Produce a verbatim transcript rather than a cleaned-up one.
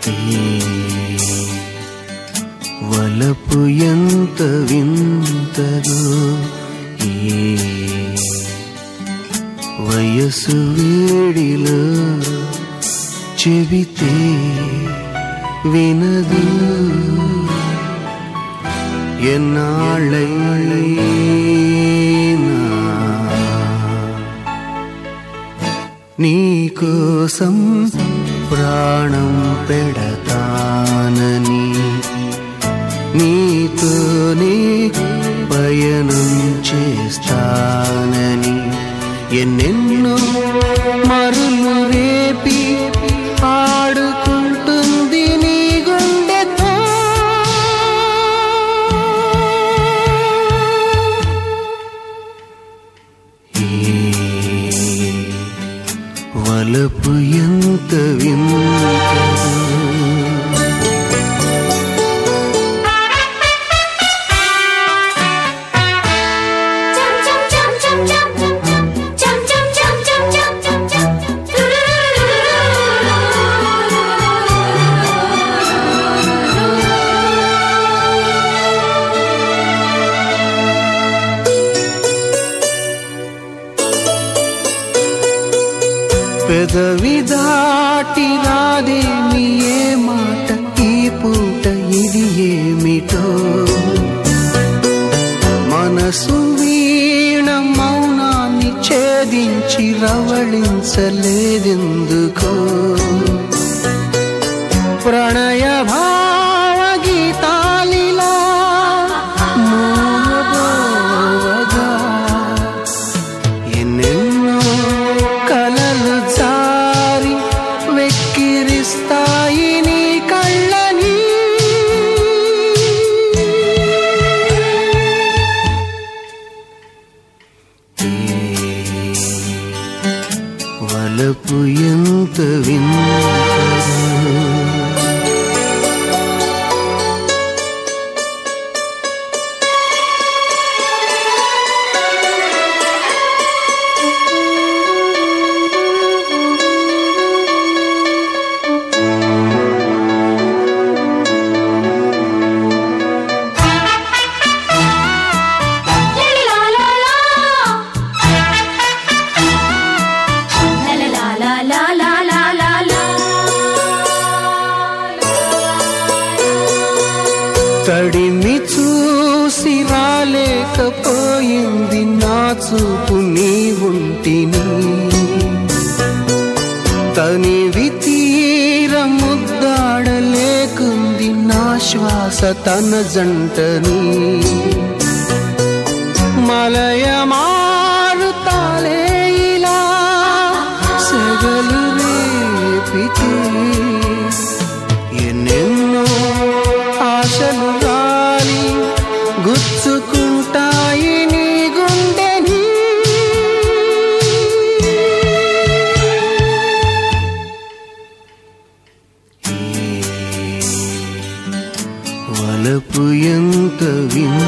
వలపు ఎంత వింతదో ఏ వయసు వేడిలో చెబితే వినదు ఎన్నాళ్ళైనా నీకోసం ప్రాణం పెడతానని నీతోనే పయనం చేస్తానని ఎన్నెన్నో మరులు రేపి ఆడుకుంటుంది నీ గుండెతో వలపు ఎంత వింతదో పెదవి దాటి రాదేమి ఏ మాట ఈ పూట ఇది ఏమిటో మనసు వీణ మౌనాన్ని ఛేదించి రవళించలేదెందుకో ప్రణయ భావ గీతాలిలా మూలబోవగా ఎన్నెన్నో కలలు జారి వెక్కిరిస్తాయి నీ కళ్ళని వలపు ఎంత వింతదో తడిని చూసి రాలేకపోయింది నా చూపు నీ ఒంటిని తనివి తీర ముద్దాడలేకుంది నా శ్వాస తన జంటని మలయ మారుతాలే ఇలా సెగలు రేపితే ఎన్నెన్నో ఆశలు గాలి గుచ్చుకుంటాయి నీ గుండెని వలపు ఎంత వింత